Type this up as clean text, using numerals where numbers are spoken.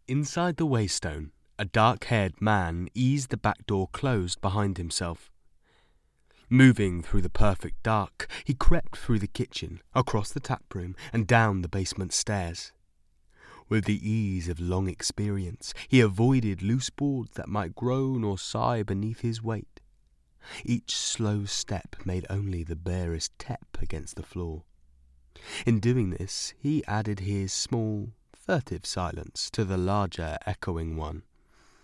Inside the Waystone, a dark-haired man eased the back door closed behind himself. Moving through the perfect dark, he crept through the kitchen, across the taproom, and down the basement stairs. With the ease of long experience, he avoided loose boards that might groan or sigh beneath his weight. Each slow step made only the barest tap against the floor. In doing this, he added his small, furtive silence to the larger, echoing one.